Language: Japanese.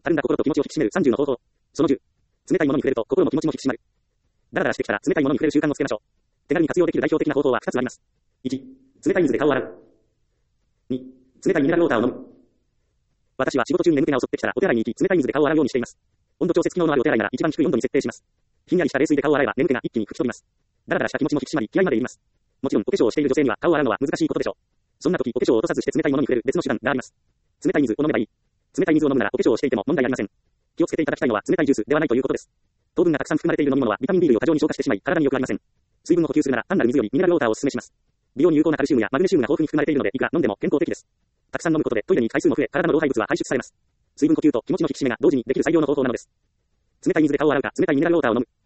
たるんだ心と気持ちを引き締める30の方法。その10。冷たいものに触れると心も気持ちも引き締まる。だらだらしてきたら冷たいものに触れる習慣をつけましょう。手軽に活用できる代表的な方法は2つあります。1、冷たい水で顔を洗う。2、冷たいミネラルウォーターを飲む。私は仕事中に眠気が襲ってきたらお手洗いに行き冷たい水で顔を洗うようにしています。温度調節機能のあるお手洗いなら一番低い温度に設定します。ひんやりした冷水で顔を洗えば眠気が一気に吹き飛びます。だらだらした気持ちも引き締まり気合までいります。もちろんお化粧をしている女性には顔を洗うのは難しいことでしょう。そんな時お化粧を落とさずして冷たいものに触れる別の手段があります。冷たい水を飲めばいい。冷たい水を飲むならお化粧をしていても問題ありません。気をつけていただきたいのは冷たいジュースではないということです。糖分がたくさん含まれている飲み物はビタミン B 類を過剰に消化してしまい体に良くありません。水分を補給するなら単なる水よりミネラルウォーターをお勧めします。美容に有効なカルシウムやマグネシウムが豊富に含まれているのでいくら飲んでも健康的です。たくさん飲むことでトイレに行く回数も増え体の老廃物は排出されます。水分補給と気持ちの引き締めが同時にできる最良の方法なのです。冷たい水で顔を洗うか冷たいミネラルウォーターを飲む。